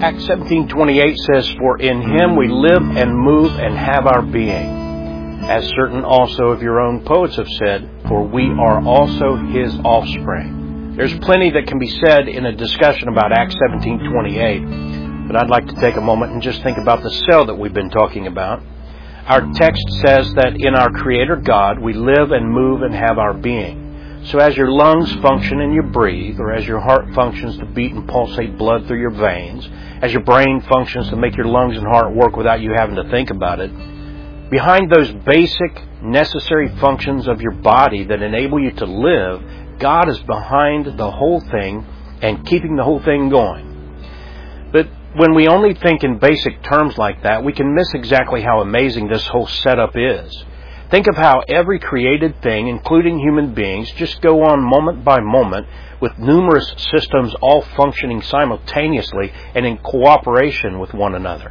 Acts 17:28 says, "For in him we live and move and have our being. As certain also of your own poets have said, for we are also his offspring." There's plenty that can be said in a discussion about Acts 17:28, but I'd like to take a moment and just think about the cell that we've been talking about. Our text says that in our Creator God, we live and move and have our being. So as your lungs function and you breathe, or as your heart functions to beat and pulsate blood through your veins, as your brain functions to make your lungs and heart work without you having to think about it, behind those basic, necessary functions of your body that enable you to live, God is behind the whole thing and keeping the whole thing going. But when we only think in basic terms like that, we can miss exactly how amazing this whole setup is. Think of how every created thing, including human beings, just go on moment by moment with numerous systems all functioning simultaneously and in cooperation with one another.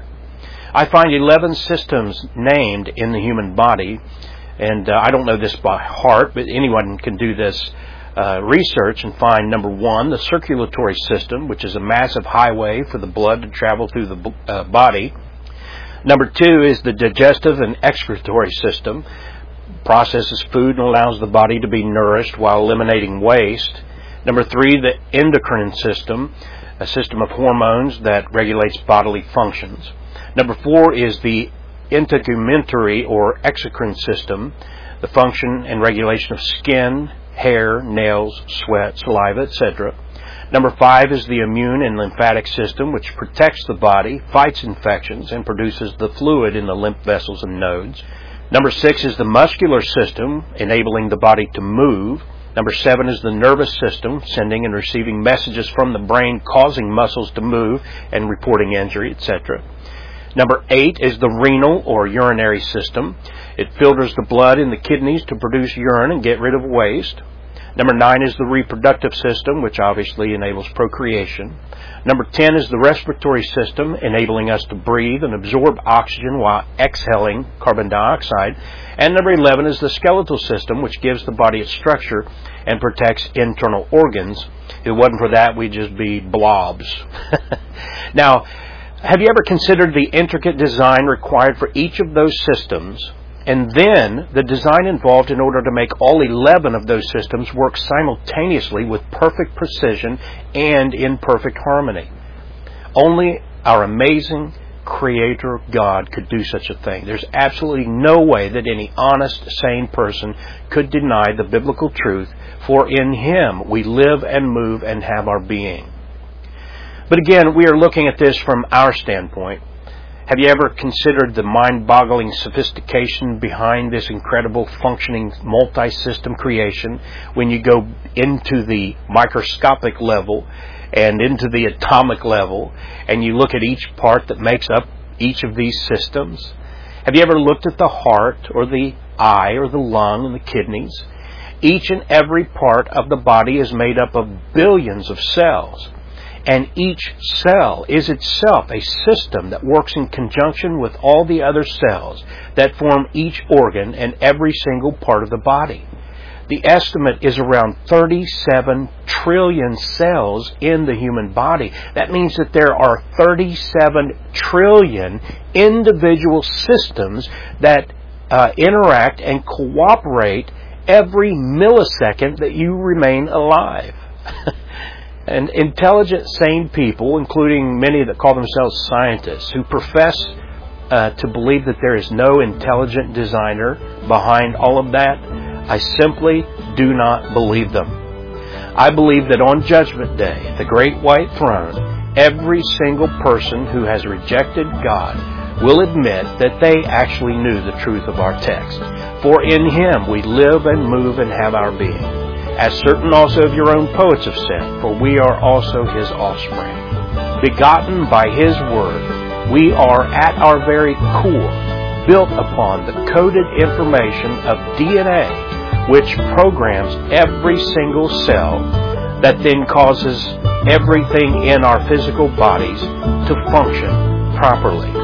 I find 11 systems named in the human body, and I don't know this by heart, but anyone can do this research and find, number 1, the circulatory system, which is a massive highway for the blood to travel through the body. Number 2 is the digestive and excretory system, processes food and allows the body to be nourished while eliminating waste. Number 3, the endocrine system, a system of hormones that regulates bodily functions. Number 4 is the integumentary or exocrine system, the function and regulation of skin, hair, nails, sweat, saliva, etc. Number 5 is the immune and lymphatic system, which protects the body, fights infections, and produces the fluid in the lymph vessels and nodes. Number 6 is the muscular system, enabling the body to move. Number 7 is the nervous system, sending and receiving messages from the brain, causing muscles to move and reporting injury, etc. Number 8 is the renal or urinary system. It filters the blood in the kidneys to produce urine and get rid of waste. Number 9 is the reproductive system, which obviously enables procreation. Number 10 is the respiratory system, enabling us to breathe and absorb oxygen while exhaling carbon dioxide. And number 11 is the skeletal system, which gives the body its structure and protects internal organs. If it wasn't for that, we'd just be blobs. Now, have you ever considered the intricate design required for each of those systems, and then the design involved in order to make all 11 of those systems work simultaneously with perfect precision and in perfect harmony? Only our amazing Creator God could do such a thing. There's absolutely no way that any honest, sane person could deny the biblical truth, for in Him we live and move and have our being. But again, we are looking at this from our standpoint. Have you ever considered the mind-boggling sophistication behind this incredible functioning multi-system creation when you go into the microscopic level and into the atomic level and you look at each part that makes up each of these systems? Have you ever looked at the heart or the eye or the lung and the kidneys? Each and every part of the body is made up of billions of cells. And each cell is itself a system that works in conjunction with all the other cells that form each organ and every single part of the body. The estimate is around 37 trillion cells in the human body. That means that there are 37 trillion individual systems that interact and cooperate every millisecond that you remain alive. And intelligent, sane people, including many that call themselves scientists, who profess to believe that there is no intelligent designer behind all of that, I simply do not believe them. I believe that on Judgment Day, at the Great White Throne, every single person who has rejected God will admit that they actually knew the truth of our text. For in Him we live and move and have our being. As certain also of your own poets have said, for we are also His offspring. Begotten by His word, we are at our very core built upon the coded information of DNA, which programs every single cell that then causes everything in our physical bodies to function properly.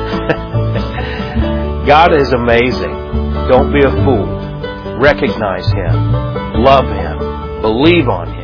God is amazing. Don't be a fool. Recognize Him. Love Him. Believe on Him.